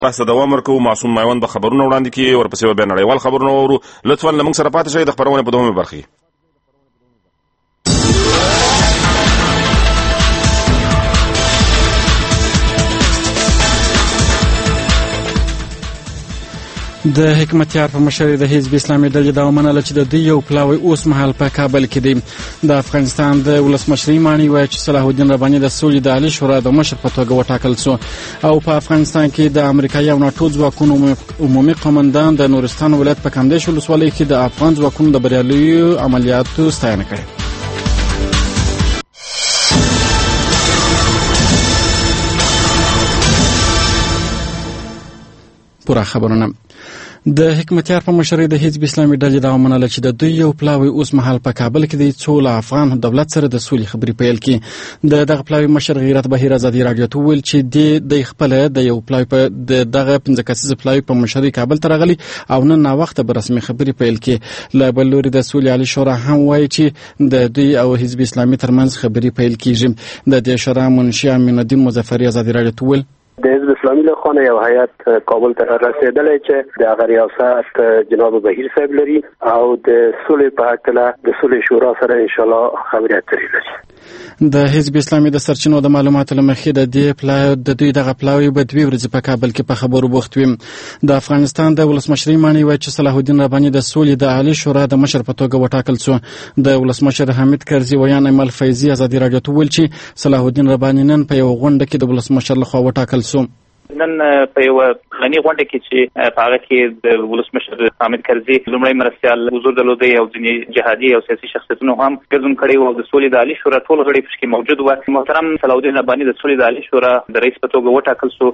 بحث دوام ورکوو. معصوم میوند به خبرونه وړاندې کړي، ورپسې به بیا نړیوال خبرونه واورو. لطفا له موږ سره پاتې شئ د خپرونې په دویمه برخه کې. د حکمتیار په مشرۍ د حزب اسلامي ډلې دا ومنله چې د دوی یو پلاوی اوس مهال په کابل کې دی. د افغانستان د ولسمشرۍ ماڼۍ وایي چې صلاح الدین رباني د سولې د عالي شورا د مشر په توګه وټاکل شو، او په افغانستان کې د امریکایي او ناټو ځواکونو عمومي قومندان د نورستان ولایت په کامدیش ولسوالۍ کې د افغان ځواکونو د بریالیو عملیاتو ستاینه کړې. پوره خبرونه. د حکمتیار په مشرۍ د حزب اسلامي ډلې دا ومنله چې د دوی یو پلاوی اوس مهال په کابل کې دی څو له افغان دولت سره د سولې خبرې پیل کړي. د دغه پلاوی مشر غیرت بهیر ازادي راډیو ته وویل چې د خپل د یو پلاوی په دغه 15 کسیز پلاوی په مشرۍ کابل ته راغلی او نن نا وخت به رسمي خبرې پیل کړي. له بل لوري د سولې عالي شورا هم وایي چې د دوی او حزب اسلامي ترمنځ خبرې پیل کیږي. د دې شورا منشي امین الدین مظفری ازادي راډیو ته وویل د حزب اسلامي له خوا یو هیئت کابل ته رسیدلی چې د هغه ریاست جناب بهیر صاحب لري او د سولې په هکله د سولې شورا سره ان شاء الله خبرې اترې لري. د حزب اسلامي د سرچینو د معلوماتو له مخې د دوی دغه پلاوی به 2 ورځې په کابل کې په خبرو بوخت وي. د افغانستان د ولسمشرۍ ماڼۍ وایي چې صلاح الدین رباني د سولې د عالي شورا د مشر په توګه وټاکل شو. د ولسمشر حمید کرزي ویان ایمل فیضي ازادي راډیو ته ویل چې صلاح الدین رباني نن په یو غونډه کې د ولسمشر لخوا وټاکل شو. نن په یو غني غونډه کې چې په هغه کې د ولسمشر حامد کرزي لومړی مرستیال حضور درلودی او ځینې جهادي او سیاسي شخصیتونو هم ګډون کړی و او د سولې د عالي شورا ټول غړي پکې موجود و. محترم صلاح الدین رباني د سولې د عالي شورا د رئیس په توګه وټاکل شو.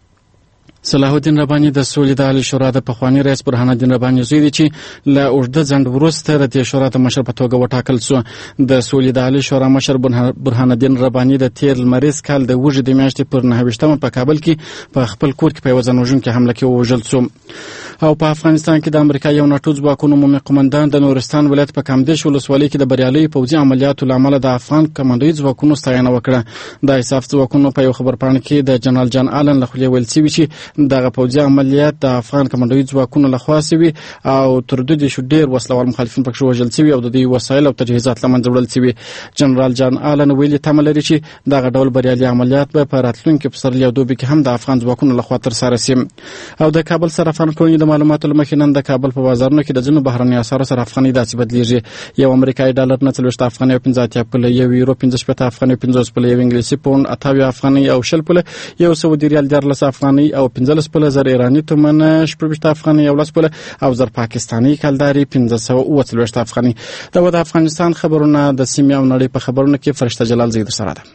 صلاح الدین رباني د سولې د عالي شورا د پخوانی رئیس برهان الدین رباني زوی دی چې له اوږده ځنډ وروسته د دې شورا د مشر په توګه وټاکل شو. د سولې د عالي شورا مشر برهان الدین رباني د تیر لمریز کال د وژې د میاشتې پر 9 په کابل کې په خپل کور کې په یو ځانوژونکې حمله کې ووژل شو. او په افغانستان کې د امریکا یو ناټو ځواکونو عمومي قومندان د نورستان ولایت په کامدیش ولسوالۍ کې د بریالي پوځي عملیاتو له امله د افغان کمانډوي ځواکونو ستاینه وکړه. د ایساف ځواکونو په یو خبرپاڼه کې د جنرال جان آلن له خولې ویل شوي چې دغه پوځي عملیات د افغان کمانډوي ځواکونو لخوا شوي او تر دوی شو ډیر وسلوال مخالفین پکې وژل شوي او د دوی وسایل او تجهیزات له منځه وړل شوي. جنرال جان آلن ویلي تمه لري چې دغه ډول بریالي عملیات به په راتلونکي پسرلي او دوبي کې هم د افغان ځواکونو لخوا ترسره شي. او د کابل صرافان کونې د معلوماتو له مخې نن د کابل په بازارونو کې د ځینو بهرنیو اسعارو سره افغاني داسې بدلیږي. یو امریکایي ډالر 40 افغاني او 50 پوله، یو یورو 15 افغاني او 50 پوله، یو انګلیسي پوند 28 افغاني او 10 پوله، یو سعودي ریال 14 افغاني او 15 پوله، زر ایراني تومن 18 افغاني او 10 پوله او زر پاکستاني کلداري 1540 افغاني. دا د افغانستان خبرونه د سیمې او نړۍ په خبرونو کې فرشته جلال زید سره ده.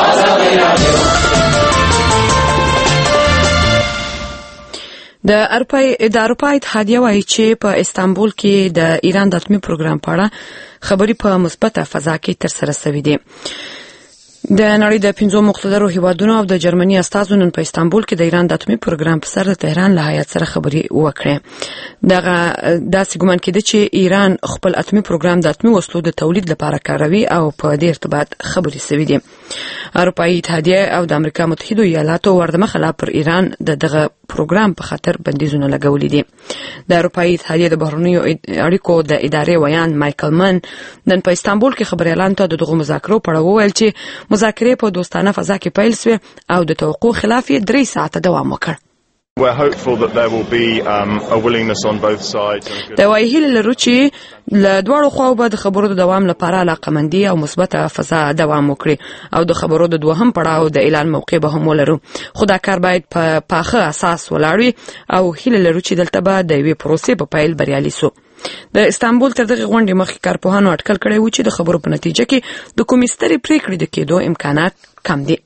د اروپا اتحادیه وایي چې په استانبول کې د ایران د اتمی پروګرام په اړه خبرې په مثبته فضا کې ترسره شوې دي. د نړۍ د 5 مقتدرو هیوادونو او د جرمني استازو نن په استانبول کې د ایران د اتمی پروګرام په سر د تهران له هیات سره خبرې وکړې. دغه داسې ګمان کېده چې ایران خپل اتمی پروګرام د اتمی وسلو د تولید لپاره کاروي او په دې ارتباط خبرې شوې دي. اروپایي اتحادیه او د امریکا متحده ایالاتو وردمخه لا پر ایران دغه پروګرام په خطر بندیزونه لګولې دي. د اروپایي اتحادیه د بهرنیو اړیکو د ادارې ویان مایکل من نن په استانبول کې خبريالانو ته دغه مذاکرو په اړه وویل چې مذاکرې په دوستانه فضا کې پیل شوې او د توقع خلاف 3 ساعته دوام وکړ. We're hopeful that there will be a willingness on both sides. دا وایي هیله لرو چې له دواړو خواو به د خبرو د دوام لپاره علاقمندي او مثبته فضا دوام وکړي او د خبرو د دوهم پړاو د اعلان موقع به هم ولرو. خو دا کار باید په پاخه اساس ولاړ وي او هیله لرو چې دلته به د یوې پروسې په پیل بریالي سو. د استانبول تر دغه غونډې مخکې کارپوهانو اټکل کړی و چې د خبرو په نتیجه کې د کومې سترې پریکړې د کېدو امکانات کم دي.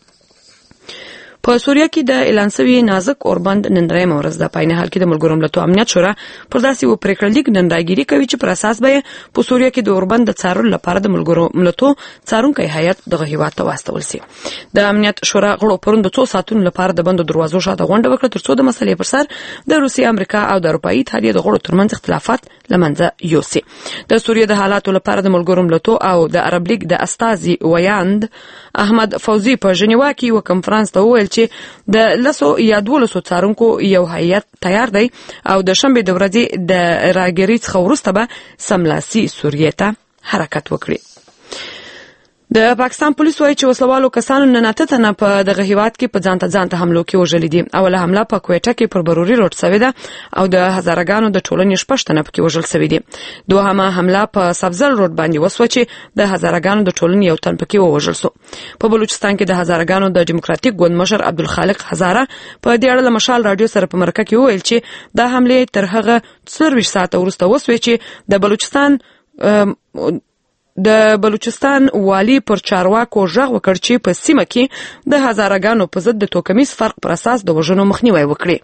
په سوریه کې د اعلان شوی نازک اوربند نن درېمه ورځ د پاینه حال کې د ملګرو ملتونو امنیت شورا پر داسې و پریکړه لیک نن راګيري کوي چې پر اساس به په سوریه کې د اوربند د څارلو لپاره د ملګرو ملتونو څارونکي هیئت دغه هیواد ته واستول شي. د امنیت شورا غړو پروند 2 ساعتونو لپاره د بندو دروازو شاته غونډه وکړه ترڅو د مسلې پر سر د روسي، امریکا او د اروپایي اتحادیې د غړو ترمنځ اختلافات لمنځه یوسي. د سوریه د حالاتو لپاره د ملګرو ملتونو او د عرب لیگ د استازي ویاند احمد فوزي په ژنیوا کې یو کنفرانس ته وویل وویل چې د 10 یا 12 څارونکو یو هیئت تیار دی او د شنبې د ورځې د راګری څخه وروسته به سملاسي سوریې ته حرکت وکړي. د پاکستان پولیس وایي چې وسلوالو کسانو نن 8 تنه په دغه هیواد کې په ځانته حملو کې وژلي دي. اوله حمله په کوټه کې پر بروري روډ شوې ده او د هزارګانو د ټولنې 6 تنه پکې وژل شوي دي. دوهمه حمله په سبزل روډ باندې وسوه چې د هزارګانو د ټولنې یو تن پکې وژل شو. په بلوچستان کې د هزارګانو د ډیموکراتیک ګوند مشر عبدالخالق هزاره په دې اړه مشال رادیو سره په مرکه کې وویل چې د حمله تر هغه 24 ساعته وروسته وسوه چې د بلوچستان والی پر چارواکو ژغ وکړ چې په سیمه کې د هزارګانو په ضد د توکمیز فرق پر اساس د وژنو مخنیوي وکړي.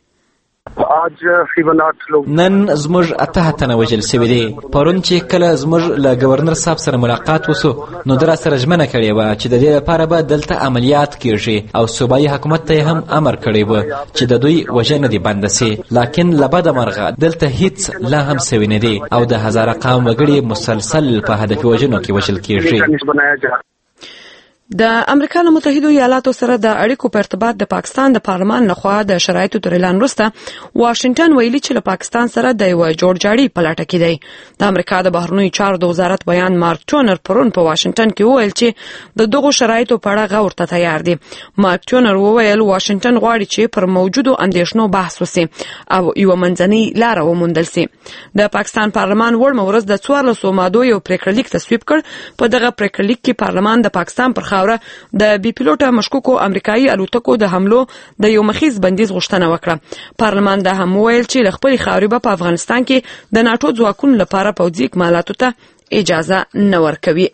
نن زموږ 8 تنه وژل شوي دي. پرون چې کله زموږ له گورنر صاحب سره ملاقات وسو نو در سره ژمنه کړې و چې د دې لپاره به دلته عملیات کیږي او صوبایي حکومت ته هم امر کړی و چې د دوی وژنه دي بند شي. لکن لبد مرغه دلته هیڅ لا هم سوي نه دي او د هزاره قوم وګړي مسلسل په هدف وژنو کې وژل کیږي. د امریکا متحده ایالاتو سره د اړیکو په ارتباط د پاکستان د پارلمان لخوا د شرایطو تر اعلان وروسته واشنگټن ویلي چې له پاکستان سره د یو جوړجاړي په لټه کې دی. د امریکا د بهرنیو چارو د وزارت بیان مارک ټونر پرون په واشنگټن کې وویل چې د دغو شرایطو په اړه غور ته تیار دي. مارک ټونر وویل واشنگټن غواړي چې پر موجودو اندېښنو بحث وشي او یو منځنۍ لار وموندل شي. د پاکستان پارلمان وړمه ورځ د 14 مادو یو پریکړلیک تصویب کړ. په دغه پریکړلیک کې پارلمان د پاکستان پر د بي پيلوټه مشکوکو امریکایي الوتکو د حملو د یو مخیز بندیز غوښتنه وکړه. پارلمان دا هم ویل چې له خپل خاورې په افغانستان کې د ناتو ځواکونو لپاره پوځي اکمالاتو ته اجازه نه ورکوي.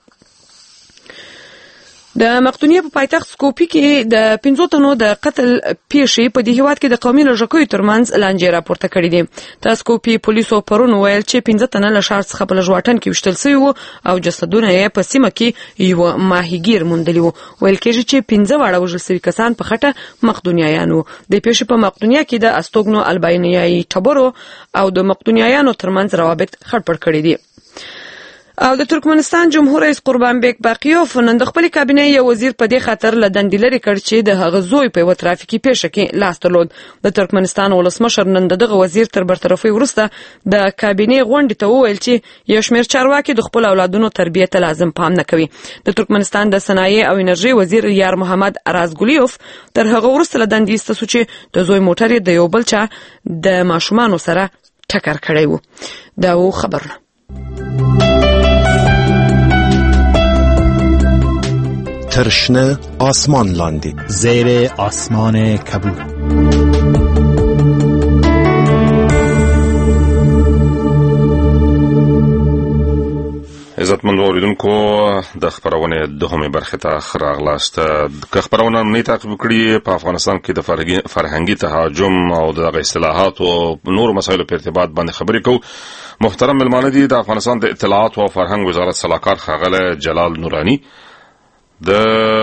د مقدونیه په پایتخت سکوپي کې د 15 تنو د قتل پیښې په دې هیواد کې د قومي لږکیو ترمنځ لانجې راپورته کړې دي. د سکوپي پولیسو پرون ویل چې 15 تنه له ښار څخه په لږواټن کې وشتل شوي وو او جسدونه یې په سیمه کې یو ماهیګیر موندلي وو. ویل کېږي چې 15 واړه وژل شوي کسان په خټه مقدونیایان وو. د پیښې په مقدونیه کې د استوګنو البانیایي ټبرو او د مقدونیایانو ترمنځ روابط خړپړ کړي دي. او د ترکمنستان جمهور رئیس قربانبek باقیوف نن د خپل کابینې یو وزیر په دې خاطر له دندې لرې کړ چې د هغه زوی په یو ترافیکي پیښه کې لاس درلود. د ترکمنستان ولسمشر نن دغه وزیر تر برطرفي وروسته د کابینې غونډې ته وویل چې یو شمېر چارواکي د خپل اولادونو تربیې ته لازم پام نه کوي. د ترکمنستان د صنایع او انرژي وزیر یار محمد ارازګولیوف تر هغه وروسته له دندې ایسته شو چې د زوی موټر یې د یو بل چا د ماشومانو سره ټکر کړی و. دا و خبرونه. ترشنه آسمان لاندی زیر آسمان کبود. عزتمند اوریدونکو د خبرونه دوهمه برخه ته راغلاست. که خبرونه نه تعقیب کړي په افغانستان کې د فرهنګي تهاجم او د اصلاحات او نور مسایلو په ارتباط باندې خبرې کوو. محترم ملمانه دي د افغانستان د اطلاعات او فرهنګ وزارت صلاحکار خاغله جلال نورانی، د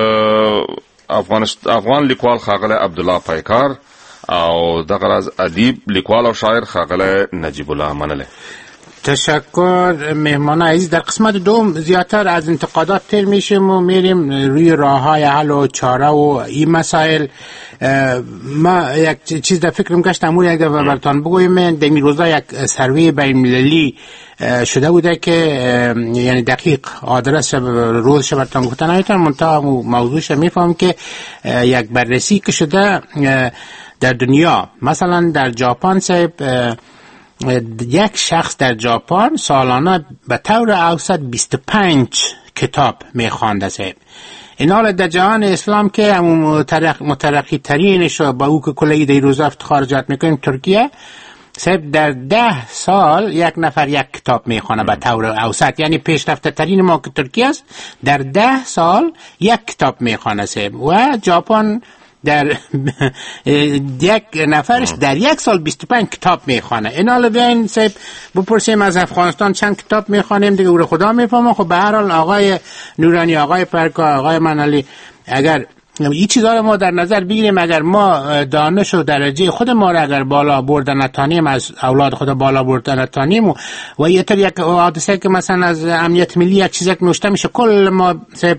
افغان لیکوال خاغله عبدالله پایکار او د غرض ادیب لیکوال او شاعر خاغله نجیب الله منله. تشکر مهمان عزیز. در قسمت دوم زیادتر از انتقادات تر میشیم و میریم روی راههای حل و چاره و این مسائل. ما یک چیز در فکرم گشتم یک دفعه براتون بگویم. در این روزا یک سروی بین المللی شده بوده که یعنی دقیق آدرس روزش براتون گفتن نمیتونم، منتها موضوعش میفهم که یک بررسی که شده در دنیا. مثلا در ژاپن صاحب یک شخص در ژاپن سالانه به طور اوسط 25 کتاب میخوانده صاحب. این حال در جهان اسلام که مترقی ترینش با او که کلی در روز افتخار جات میکنیم ترکیه صاحب در 10 سال یک نفر یک کتاب میخوانه به طور اوسط. یعنی پیشرفته ترین ما که ترکیه است در 10 سال یک کتاب میخوانه صاحب و ژاپن در یک نفرش در یک سال 25 کتاب میخوانه. این حال بیاین صاحب بپرسیم از افغانستان چند کتاب میخوانیم دیگه او رو خدا میفهمه. خب به هر حال آقای نورانی، آقای پرکا، آقای منالی، اگر این چیزا رو ما در نظر بگیریم، اگر ما دانش و درجه خود ما رو اگر بالا بردن نتانیم، از اولاد خود بالا بردن نتانیم و یه طور یک حادثه که مثلا از امنیت ملی یک چیزی که نوشته میشه کل ما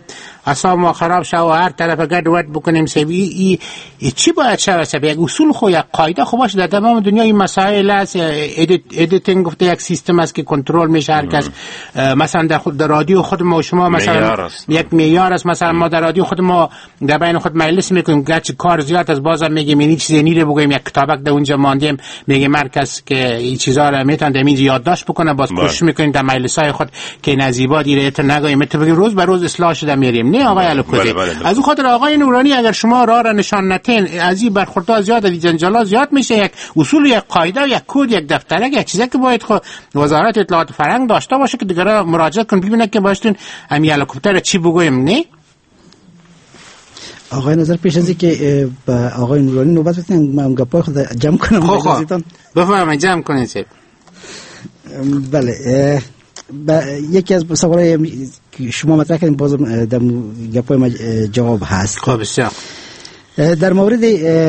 اعصاب ما خراب شه و هر طرف گدوت بکنیم سبی چی باید شه سبی یک اصول خو یک قاعده خو باشه. در تمام دنیا این مسائل است. ادیتینگ گفته یک سیستم است که کنترل میشه هر کس. مثلا در رادیو خود ما و شما مثلا یک معیار است. مثلا ما در رادیو خود ما در بین خود مجلس میکنیم، گرچه کار زیاد از بازم میگیم این چیزی نیره بگیم، یک کتابک در اونجا ماندیم میگه مرکز که این چیزا رو میتونن در اینجا یادداشت بکنه، باز کوشش میکنیم در مجلس‌های خود که نزیبا دیره نگایم بگیم روز به روز اصلاح شده میریم. نه آقای الکوزی، از اون خاطر آقای نورانی اگر شما راه را نشان ندین از این برخوردها زیاد، از جنجالا زیاد میشه. یک اصول، یک قاعده، یک کد، یک دفترک، یک چیزی که باید خود وزارت اطلاعات فرهنگ داشته باشه که دیگه مراجعه کن ببینه که باشین امی الکوپتر چی بگویم. نه آقای نظر پیش از که با آقای نورانی نوبت بدین من گپای خود جمع کنم. بفرمایید جمع کنید. بله، یکی از سوالای که شما مطرح کردین بازم در گپای جواب هست. خب بسیار. در مورد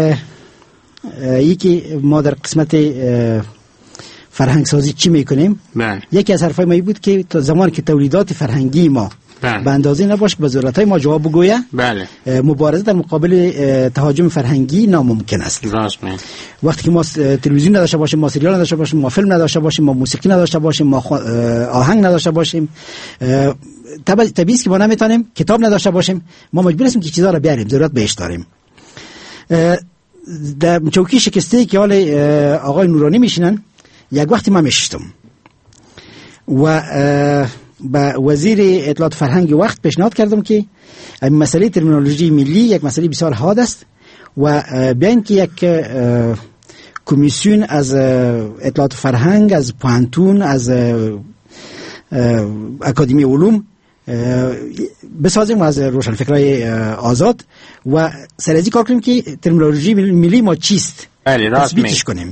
یکی ما در قسمت فرهنگ سازی چی میکنیم؟ یکی از حرفای ما بود که تا زمان که تولیدات فرهنگی ما به اندازه نباشه به ضرورتهای ما جواب بگویه، مبارزه در مقابل تهاجم فرهنگی ناممکن است. وقتی که ما تلویزیون نداشته باشیم، ما سریال نداشته باشیم، ما فیلم نداشته باشیم، ما موسیقی نداشته باشیم، ما آهنگ نداشته باشیم، طبیعی است که ما نمیتونیم کتاب نداشته باشیم، ما مجبور هستیم که چیزا رو بیاریم، ضرورت بهش داریم. در چوکی شکسته که حال آقای نورانی میشینن، یک وقتی من میشستم و با وزیر اطلاعات فرهنگ وقت پیشنهاد کردم که مسئله ترمینولوژی ملی یک مسئله بسیار حاد است و بیاین که یک کمیسیون از اطلاعات فرهنگ، از پوهنتون، از اکادمی علوم بسازیم و از روشنفکرای آزاد و سرازی کار کنیم که ترمینولوژی ملی ما چیست تثبیتش کنیم.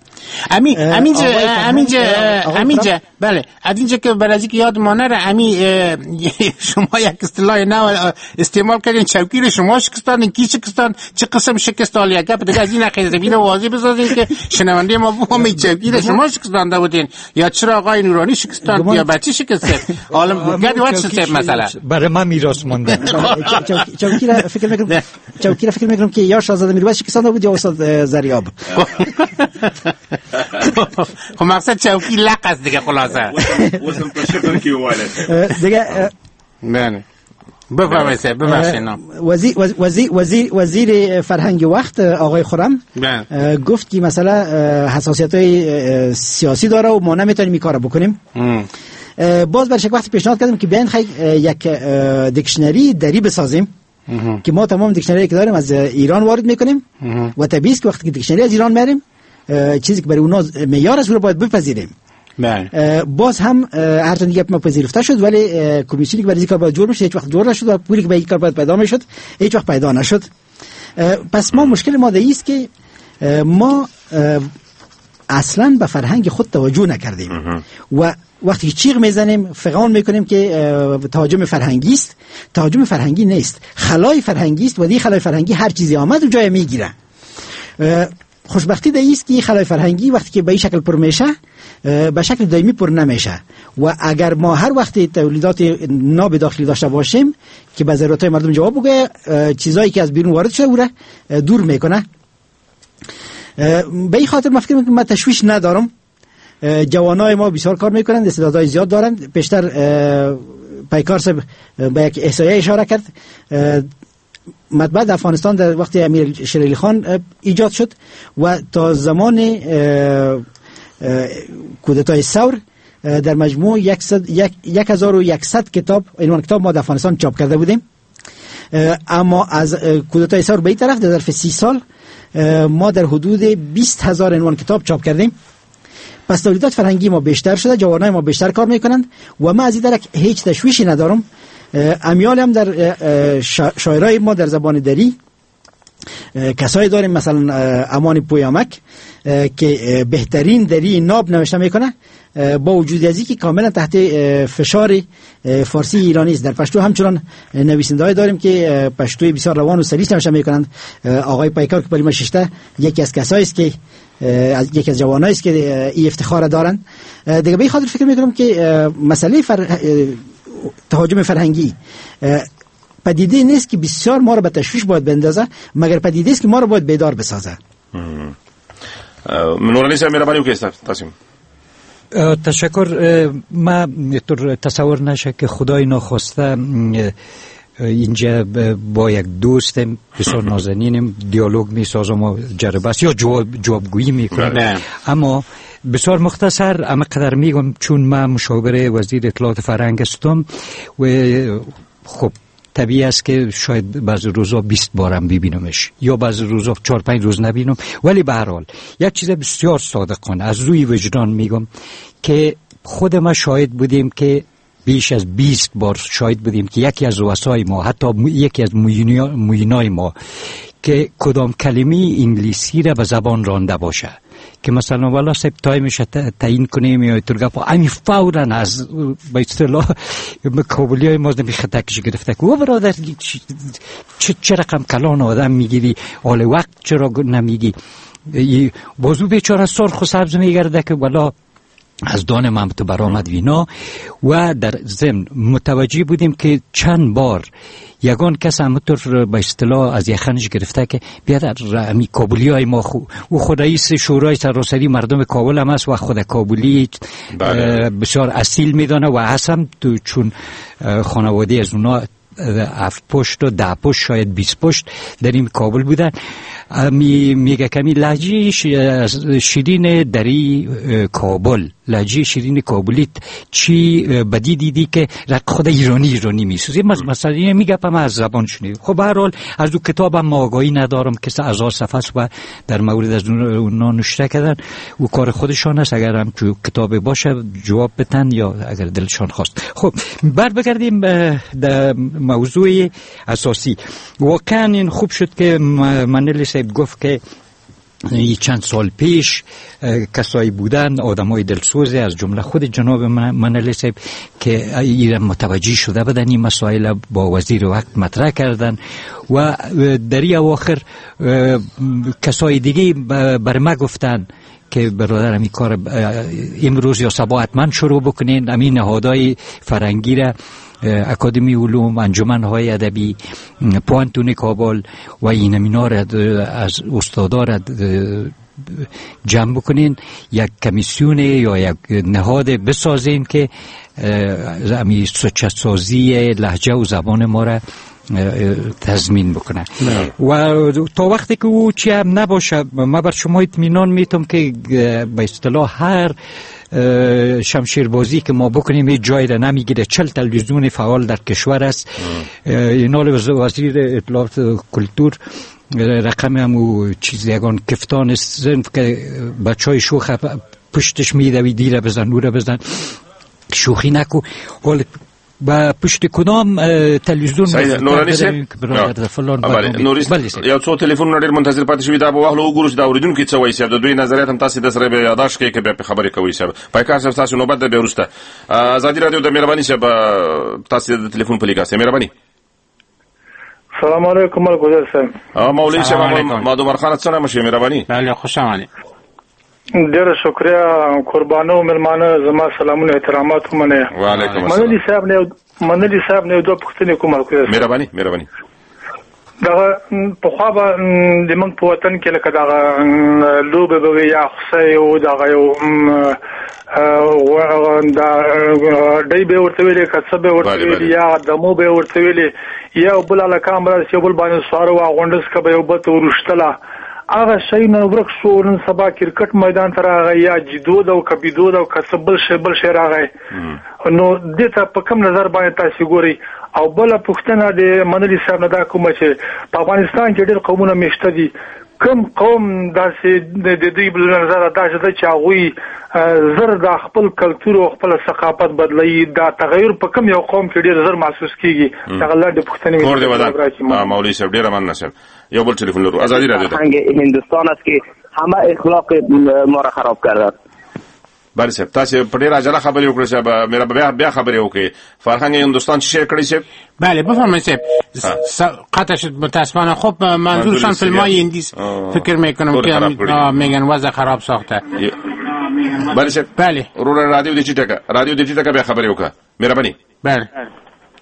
همینجا بله، از اینجا که برازی که یاد ما نره شما یک اصطلاح نو استعمال کردین، چوکی رو شما شکستان، کی شکستان، چه قسم شکست حالی گپ دیگه از این نخیز زمین واضح بسازین که شنونده ما بفهمه چوکی رو شما شکستانده بودین یا چرا آقای نورانی شکستان یا بچه شکسته عالم گد وقت شسته مثلا برای ما میراث مونده. چوکی رو فکر میکنم که یا شاهزاده میرواز شکستانده بود یا استاد زریاب. خب مقصد چوکی لق است دیگه. خلاصه واسم پشتن کی واله دیگه بله بفرمایید. وزیر فرهنگ وقت آقای خرم گفت که مثلا حساسیت‌های سیاسی داره و ما نمیتونیم این کارو بکنیم. باز برش وقتی پیشنهاد کردم که بیاین یک دیکشنری دری بسازیم که ما تمام دیکشنری که داریم از ایران وارد میکنیم و طبیعی است که وقتی که دیکشنری از ایران میاریم چیزی که برای اونا معیار است رو باید بپذیریم. باز هم هر تا دیگه ما پذیرفته شد ولی کمیسیونی که برای این کار باید جور بشه هیچ وقت جور نشد و پولی که برای این کار باید پیدا میشد هیچ وقت پیدا نشد. پس ما مشکل ما است که ما اصلا به فرهنگ خود توجه نکردیم و وقتی چیغ میزنیم فغان میکنیم که تهاجم فرهنگی است. تهاجم فرهنگی نیست، خلای فرهنگی است و دی خلای فرهنگی هر چیزی آمد و جای میگیره. خوشبختی ده است که خلای فرهنگی وقتی که به این شکل پر میشه به شکل دائمی پر نمیشه و اگر ما هر وقت تولیدات ناب داخلی داشته باشیم که به ضرورتهای مردم جواب بگه، چیزایی که از بیرون وارد شده او را دور میکنه. به این خاطر من فکر میکنم من تشویش ندارم. جوانای ما بسیار کار میکنند، استعدادهای زیاد دارند. پیشتر پیکار صاحب به یک احصایه اشاره کرد. مطبعه افغانستان در وقت امیر شیر علی خان ایجاد شد و تا زمان کودتای ثور در مجموع 1100 کتاب عنوان کتاب ما در افغانستان چاپ کرده بودیم. اما از کودتای ثور به این طرف در ظرف 30 سال ما در حدود 20,000 عنوان کتاب چاپ کردیم. پس تولیدات فرهنگی ما بیشتر شده، جوانای ما بیشتر کار میکنند و ما از این درک هیچ تشویشی ندارم. امیال هم در شاعرای ما در زبان دری کسایی داریم مثلا امان پویامک که بهترین دری ناب نوشته میکنه با وجود از اینکه کاملا تحت فشار فارسی ایرانی است. در پشتو همچنان نویسنده‌ای داریم که پشتوی بسیار روان و سلیس نوشته میکنند. آقای پیکار که پلیما ششته یکی از کسایی است که یکی از جوانایی است که این افتخار دارند. دیگه به این خاطر فکر میکنم که مسئله تهاجم فرهنگی پدیده نیست که بسیار ما رو به تشویش باید بندازه، مگر پدیده است که ما رو باید بیدار بسازه. نورانی صاحب مهربانی وکړئ تاسو. تشکر. ما طور تصور نشه که خدای ناخواسته اینجا با یک دوستم بسیار نازنینم دیالوگ میسازم و جربه است یا جوابگویی میکنم، اما بسیار مختصر اما قدر میگم چون من مشاور وزیر اطلاعات فرهنگ هستم و خب طبیعی است که شاید بعضی روزا 20 بارم ببینمش یا بعضی روزا 4-5 روز نبینم، ولی به هر حال یک چیز بسیار صادقانه از روی وجدان میگم که خود ما شاهد بودیم که بیش از 20 بار شاهد بودیم که یکی از رؤسای ما، حتی یکی از معینای ما، که کدام کلمه انگلیسی را به زبان رانده باشه که مثلا والا صاحب تایمش تعیین کنیم یا ترگفا امی فوراً از به اصطلاح کابلیای ما نمی خطکش گرفته که و برادر چه رقم کلان آدم میگیری، حال وقت چرا نمیگی، بازو بیچاره سرخ و سبز میگرده که والا از دان من تو برآمد وینا. و در ضمن متوجه بودیم که چند بار یگان کس همونطور به اصطلاح از یخنش گرفته که بیاد امی کابلیای ما و خود رئیس شورای سراسری مردم کابل هم است و خود کابلی بسیار اصیل میدانه و هستم تو چون خانواده از اونا 7 پشت و 10 پشت شاید 20 پشت در این کابل بودن. میگه کمی لهجه شیرین دری کابل، لهجه شیرین کابلیت چی بدی دیدی که خود ایرانی میسوزی. مثلا میگم از زبان شنید. خب به هر حال از دو کتابم ما آگاهی ندارم که از صفحه و در مورد از اونا نوشته کردن و کار خودشان است، اگر هم تو کتاب باشه جواب بدن یا اگر دلشان خواست. خب بگردیم در موضوع اساسی. واقعا این خوب شد که منلی صاحب گفت که چند سال پیش کسایی بودن آدمای دلسوزی از جمله خود جناب منلی صاحب که ایران متوجه شده بدن این مسائل با وزیر وقت مطرح کردن و در این اواخر کسای دیگه بر ما گفتن که برادر این کار امروز یا صبح حتما شروع بکنین، همین نهادهای فرهنگی را اکادمی علوم، انجمن‌های ادبی، پوانتون کابل و این همینا را از استادا را جمع بکنین، یک کمیسیون یا یک نهاد بسازین که امی سوچه‌سازی لهجه و زبان ما را تضمین بکنه. و تا وقتی که او چی هم نباشه ما بر شما اطمینان میتونم که به اصطلاح هر شمشیربازی که ما بکنیم یه جای را نمیگیره. 40 تلویزیون فعال در کشور است. اینال وزیر اطلاعات کلتور رقم هم چیز یگان کفتان است که بچهای شوخ پشتش میدوی دیره بزن نوره بزن شوخی نکو. حال با پشت کدام تلویزیون نورانی صاحب یو څو ټلیفونونه ډېر منتظر پاتې شوي دا به واخلو وګورو چې دا اورېدونکي څه وایي صاحب د دوی نظریات هم تاسې د سره بیا یاداشت کوئ که بیا پرې خبرې کوئ صاحب. پایکار صاحب ستاسو نوبت ده بیا وروسته. ازادي راډیو د مهرباني صاحب تاسې د ټلیفون په لیکه مهرباني. سلام علیکم ملګری صاحب. مولوي صاحب مادومر خان څنګه مشه مهرباني. بله خوش آمدید. ډېر شکریا قربانو ملمانه زما سلامونه احترامات منه. وعلیکم السلام. منلی صاحب نه دوه پوښتنې کوم ملګری. مهرباني. دا په خوا به د موږ په وطن کې لکه دا لوبه به یا خصه او دا یو دا دای به ورته ویلې کڅبه ورته ویلې یا دمو به ورته ویلې یا بل علاقه مراد سی بل باندې سوار او غونډس کبه یو به ورشتله هغه شی نو ورک شو نن سبا کرکټ میدان ته راغی یا جدو دا او کبیدو دا او کسبل شی راغی نو دته په کوم نظر باندې تاسو ګوري. او بل پښتنه د منلی صاحب نه دا کومه چې په افغانستان کې ډېر قومونه مشته دي، کوم قوم داسې د دې بل نظر داسې چې هغوی زر د خپل کلتور او خپل ثقافت بدلوي، دا تغیر په کوم یو قوم کې ډېر زر محسوس کیږي. دغه د پښتنې کور دی ودان مولوي صاحب ډېر مننه صاحب. یو بل ټلیفون لرو. ازادي راډیو ده. هندوستان است که همه اخلاق ما را خراب کردن. بله صاحب تاسو په ډېر عجله خبرې وکړئ صاحب. مېره بیا خبرې وکړئ. فرهنګ هندوستان چی شیر کړی صاحب؟ بله بفرمایید صاحب. قطع شد متاسفانه. خب منظورشان فیلم‌های هندی فکر میکنم که میگن وضع خراب ساخته. بله صاحب. بله رادیو د چی ټکا بیا خبرې وکړه مهرباني. بله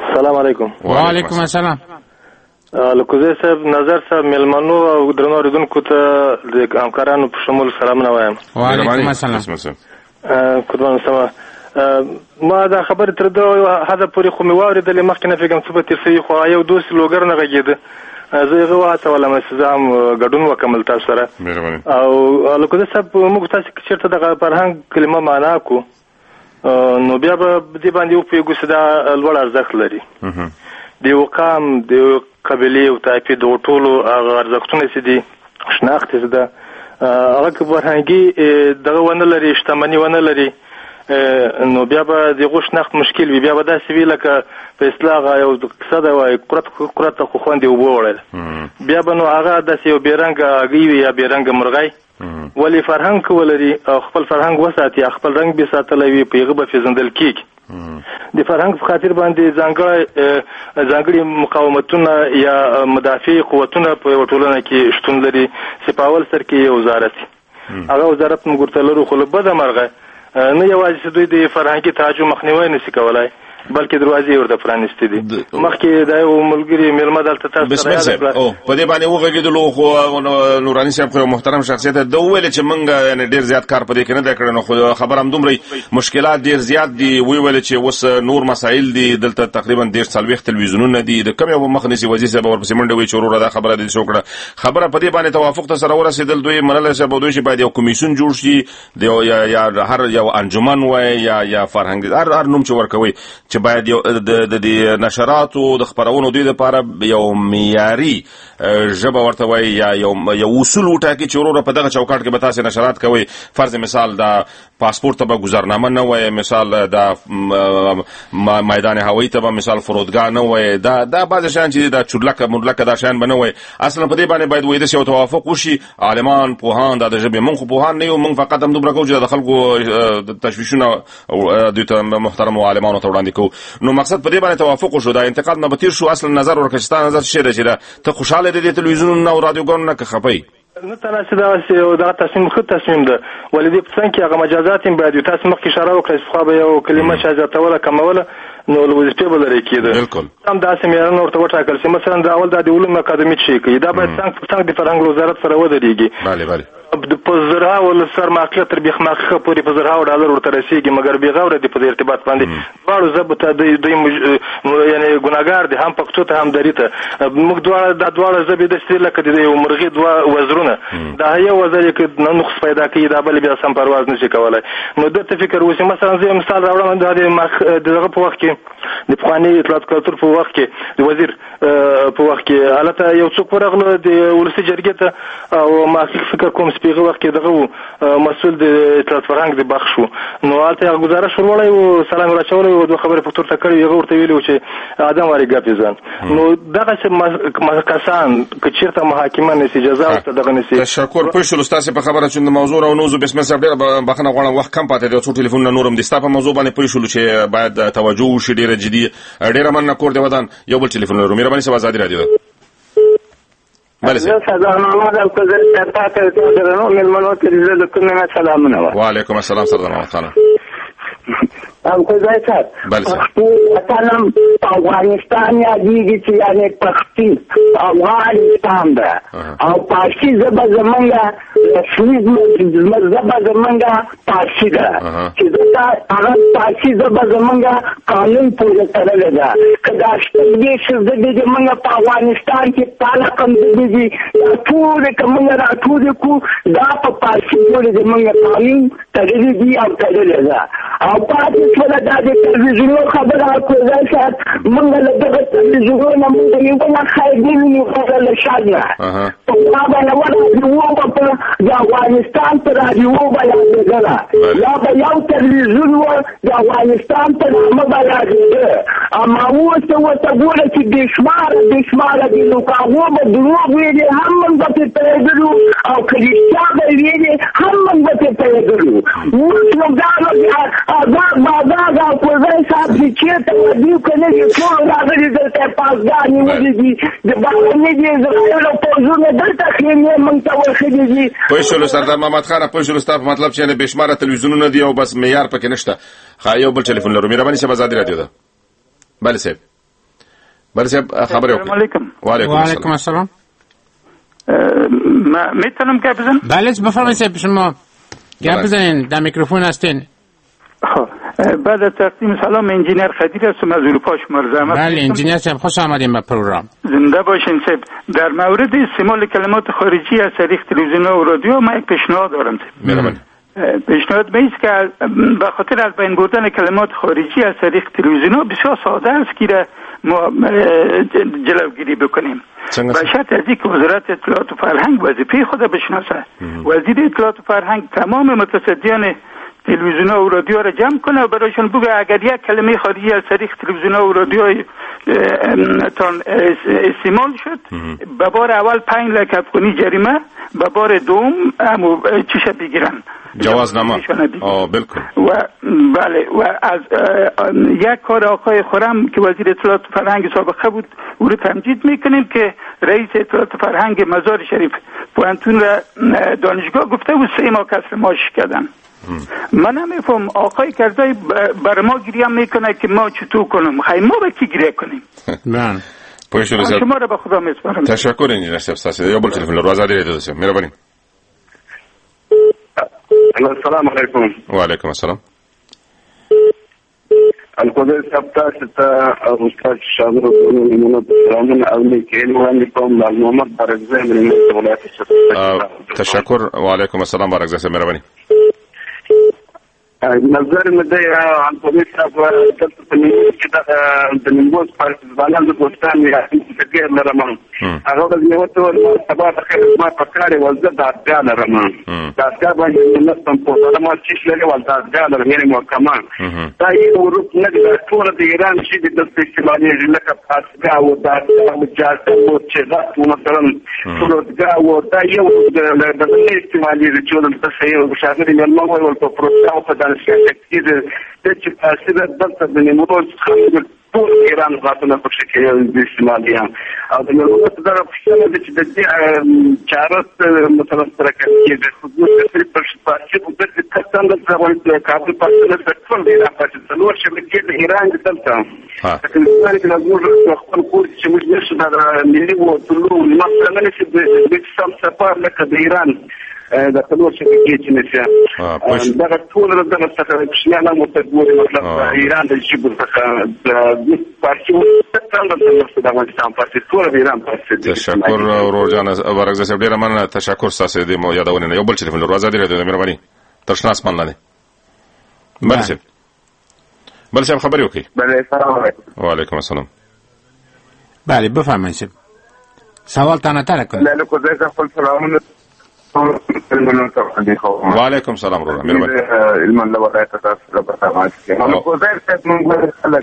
السلام علیکم. وعلیکم السلام. لکوزی صاحب نظر صاحب ملمنو او درنو اوریدونکو ته د همکارانو په شمول سلامونه وایم. وعلیکم السلام. قربان سما ما دا خبر تر دا حدا پوری خو می واردلې مخکې نه فکرم څه به تیر سي خو یو دوست لوګر نه غږیده زه هغه واته ولا مسزام غډون وکمل تاسو سره او لکوزی صاحب موږ تاسو چیرته د فرهنګ کلمه معنا کو نو بیا به دې باندې یو پیګو صدا لوړ ارزښت لري دی وقام دی قبلی او تایپی د ټولو ارزښتونه چې دي شناخت زده هغه فرهنګي دغه ونه لري شتمنی ونه لري نو بیا به د شناخت مشکل وي بیا به داسې وي لکه په اصطلاح یو قصه ده وایي کرت خو خوندې اوبه وړل بیا به نو هغه داسې یو بېرنګه هګۍ وي یا بېرنګه مرغۍ ولې فرهنګ ولري او خپل فرهنګ وساتي خپل رنګ به ساتلی وي په هغه به پېژندل کېږي د فرهنګ په خاطر باندې ځانګړي مقاومتونه یا مدافع قوتونه په ټولنه کې شتون لري چې په اول سر کې یو وزارت هغه وزارت موږ ورته لرو خو له بده مرغه نه یوازې دوی د فرهنګي تهاجم مخنیوی نشي کولای بلکې دروازې ورته پرانیستې دي مخکې دا یو ملګری میلمه دلته تاسو سره یاد کړل او په دې باندې وغږېدلو خو نوراني صاحب خو محترم شخصیت د ویل چې موږ یعنی ډیر زیات کار پدې کې نه دا کړنو خو خبر هم دومره مشکلات ډیر زیات دي ویل چې اوس نور مسایل دي دلته تقریبا ډیر څلويخ تلویزیونونه دي د کوم یو مخنیسي وزیر صاحب ورپسې منډه وی چورو دا خبره دي شوکړه خبره پدې باندې توافق ته سره ورسېدل دوی منل چې بده شي باید یو کمیسیون جوړ شي یا هر یو انجمن وای یا فرهنګ هر نوم چې ورکوي چې باید یو د نشراتو د خبرونو دوی لپاره یو معیاري ژبه ورته وای یا یو اصول وټاکي چې ورور په دغه چوکاټ کې به تاسو نشرات کوي فرض مثال دا پاسپورت ته به گزارنامه نه وای مثال دا میدان هوایی ته به مثال فرودګاه نه وای دا بعض شان چې دا چورلکه مورلکه دا شان بنه وای اصلا په دې باندې باید وای د یو توافق وشي عالمان پوهان د ژبې مونږ پوهان نه یو مونږ فقط هم دومره کوو چې د خلکو تشویشونه د محترم عالمانو ته وړاندې کوو نو مقصد په دې باندې توافق وشو دا انتقاد نه بتیر شو اصلا نظر ورکشتان نظر شیره چې ته خوشاله دي د تلویزیون او رادیوګانو نه خپي نه تاسو دا تصمیم خود تصمیم ده ولې دې پسند کې هغه مجازات هم باید تاسو مخکې اشاره وکړئ خو به یو کلمه شاجاتوله کموله نو الوظیفه به لري کېده بالکل هم داسې معیارونه ورته وټاکل چې مثلا دا اول د علوم اکاډمي چې کوي دا باید څنګه د فرهنګ وزارت سره ودرېږي بله په زرها ول سر ماقله تر بیخ ماقله پورې په زرها ډالر ورته رسیږي مګر بیغوره دی په ارتباط باندې دواړو ضبط د یعنی ګناګار دي هم پښتو ته هم دریته موږ دواړه زبې د ستې لکه د یو مرغي دوا وزرونه دا یو وزر کې نقص پیدا کوي دا بل بیا سم پرواز نشي کولای نو د فکر وسی مثلا زه مثال راوړم د دغه په وخت کې د پخوانی اطلاعات کلتور په وخت کې د وزیر په وخت کې حالته یو څوک ورغله د ولسی جرګې ته او ما فکر کوم سپیغه وخت کې دغه مسول د اطلاعات فرهنګ د بخښو نو حالته گزارش ورولای او سلام راچولای او د خبرې په تور تکړه یو ورته ویلو چې ادم واری ګپ ځان نو دغه چې کسان که چیرته محاکمه نسی جزا ته دغه نسی تشکر پښلو تاسو په خبره چې د موضوع او نوزو بسم الله ډیر بخنه غواړم وخت کم پاتې د څو ټلیفون نورم د ستاسو په موضوع باندې پښلو چې باید توجه وشي ډیره جدي ډیره مننه کور دی ودان یو بل ټلیفون لرو مهرباني سبا آزادی رادیو بله سلام محمد القدر تاسو ته درنو ملمنو ته د کومه سلامونه وعلیکم السلام سردار محمد خان او کو ځای څات پښتو اتلم افغانستان یادېږي چې یعنی پښتون افغانستان ده او پارسي زبه زمونږه رسمي زبه زمونږه پارسي ده چې دا هغه پارسي زبه زمونږه قانون پورې تړلې ده که دا شپږ څه د زمونږه په افغانستان کې تعالی کوم دي ټول کومه را ټول کو دا په پارسي پورې زمونږه قانون تړلې دي او تړلې ده او پاتې ټول دا د تلویزیون خبره کوي چې موږ له دغه تلویزیون موږ یو نه خایګینو نو خبره شاده په هغه باندې وو په د افغانستان پر رادیو باندې دغه لا به یو تلویزیون و د افغانستان پر مبارکه اما وو ته ګوره چې بشمار دي نو هغه به دروغ ویلي هم موږ په پیژنو او کلیسا به ویلي هم موږ په پیژنو نو دا په ځای صاحب چې ته ودی کنه چې ټول راغلي دلته پاسګانی ودی دي د باندې دي زړه په زونه دلته خېمه مونږ ته ورخېږي دي پښلو سردار محمد خان پښلو ستاسو مطلب چې نه بشماره تلویزیونونه دي او بس معیار پکې نشته خا یو بل ټلیفون لرو مهرباني شه آزادی رادیو ده بله صاحب بله صاحب خبر السلام علیکم. و علیکم السلام. میتونم گپ بزنم؟ بله بفرمایید صاحب، شما گپ بزنین، در میکروفون هستین. بعد از تقدیم سلام، انجینیر خدیر هستم از اروپا، شما رو زحمت. بله انجینیر صاحب خوش آمدین به پروگرام. زنده باشین صاحب. در مورد استعمال کلمات خارجی از طریق تلویزیون و رادیو من یک پیشنهاد دارم صاحب. پیشنهاد میست که به خاطر از بین بردن کلمات خارجی از طریق تلویزیون بسیار ساده است که ما جلوگیری بکنیم. و شرط از اینکه وزارت اطلاعات و فرهنگ وظیفه خود بشناسه. وزیر اطلاعات و فرهنگ تمام متصدیان تلویزیون و رادیو را جمع کنه و برایشون بگه اگر یک کلمه خارجی از طریق تلویزیون و رادیو استعمال شد، به بار اول 5 لک افغانی جریمه، به بار دوم چیشه بگیرن، جوازنامه. بالکل. و بله، و از یک کار آقای خرم که وزیر اطلاعات و فرهنگ سابقه بود او رو تمجید میکنیم که رئیس اطلاعات و فرهنگ مزار شریف پوانتون را دانشگاه گفته و 3 ماه کسر معاش کردن. من نمیفهم آقای کرزی بر ما گریه میکنه که ما چطور کنیم، خیلی ما به کی گریه کنیم؟ من شما را به خدا میسپارم. تشکر انجینیر صاحب. تاسو یو بل تلیفون لرو آزادی رادیو ده مهرباني. السلام علیکم. و علیکم السلام. القدس سبتا ستا استاد شامل من سلامون اولی کین وانی کوم محمد برزه من ولایت تشکر. و علیکم السلام برزه صاحب مهرباني. نظر مده القدس سبتا د نیمبوس پارتیزانان د پاکستان یا څنګه لرم هغه د یو ټول سبا د خیر ما پکاره وزد د اړتیا لرم دا څنګه باندې نو تم په ما چې لري ولدا د اړتیا لرم محکمه دا یو روپ نه د ټول د ایران چې د استعمالي لکه پاسګه او دا مجاز او چې دا مثلا ټولګه او دا یو د استعمالي چې د صحیح شاګرد ملمو او په پروګرام په دانش کې چې تاسو د نیمبوس ټول ایران غاټونه په شکل د استعمالیان او د ملت د افغانستان د چې د چارت مثلا سره کې د خصوصي پر شپږ په دې کتان د ځوان کابل په ټول ایران په څلور شبکې د ایران د تلته پاکستان کې لږ خپل کور چې موږ نشو د ملي وو ټولو مثلا چې د سم سفر لکه د ایران د ټول شبکې چې نشه دا ټول د څه کښنه متګوري مطلب ایران د جيبو څخه د پارچو څنګه د افغانستان په ټول ایران په تشکر ورجان ورغزه صاحب ډیر مننه. تشکر تاسو دې مو یادونه یو بل ټلیفون لرو آزادي رادیو مهرباني ترشنا اسمان لاندې. بله صاحب خبري وکي. بله السلام علیکم. و علیکم السلام. بله بفرمایید سوال تنه کنید. له کوزه خپل سلامونه و علیکم السلام ورحمه الله وبرکاته. علم الله ولایت تاسو له برنامه کې نو کوزه څه موږ خلک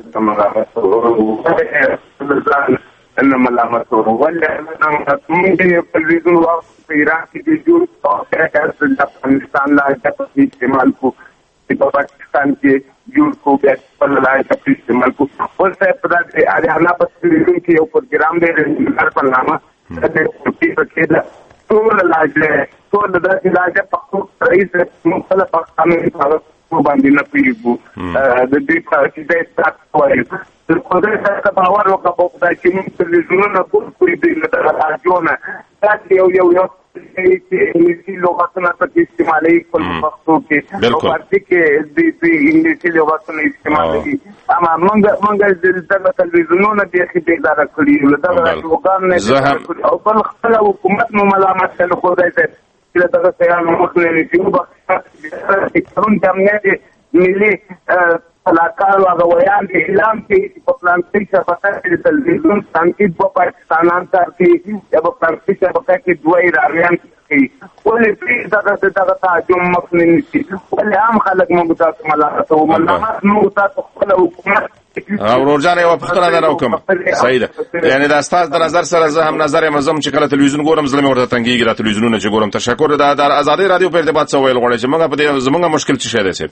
تمام ان ملامت ولا موږ په دې وخت په ایران کې د جوړ او د افغانستان لا د استعمال کو په پاکستان کې جوړ کو په لای د استعمال کو او څه په دې اړه په دې کې یو پروګرام دی په نامه د کې ټول لاجه ټول د لاجه په رئیس مختلف قانوني په باندې نه پیږو د دې په چې د تاسو وایي د کومه څه باور وکړو چې موږ د ژوند په پوری د راځونه تاسو یو چې انګلیسي لغتونه په استعمالي په پښتو کې او پارتي کې د انګلیسي لغتونه استعمالي اما موږ د تلویزیونونو د خبردار کړی دا وګورئ او بل خپل حکومت مو ملامت کړي خو دې چې دا څنګه موږ نه نیو په قانون د امنیت ملي علاقار و غویان کے اعلان کی پلانٹی شبکہ کے تلویزیون تنقید و پاکستان کی جب پلانٹی شبکہ کی دوائی راویان کی ولی پری دغه دغه تعجب مخنی شي ولی عام خلک مبتاز ملامت او ملامت نو تاسو خپل حکومت ورورجان یو پختنه درو کوم صحیح ده یعنی دا استاد د نظر سره زه هم نظر مزم چې کله تلویزیون ګورم زلمه ورته تنګیږي را تلویزیونونه چې ګورم. تشکر د آزادی رادیو په ارتباط سره ویل غواړم چې موږ په دې زمونږه مشکل څه شه ده سي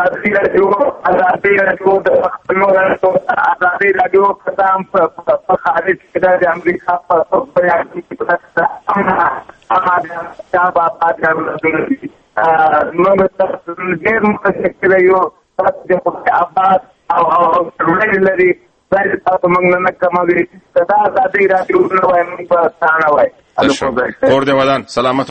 آزادی رادیو قدم په خارج کې د امریکا په شعب آباد کردن نمتر غیر متشکل یو آباد او رولی لري خدای تاسو موږ نه کموي کدا ذاتي راځي نو موږ په ستانه وای کور دې ودان سلامت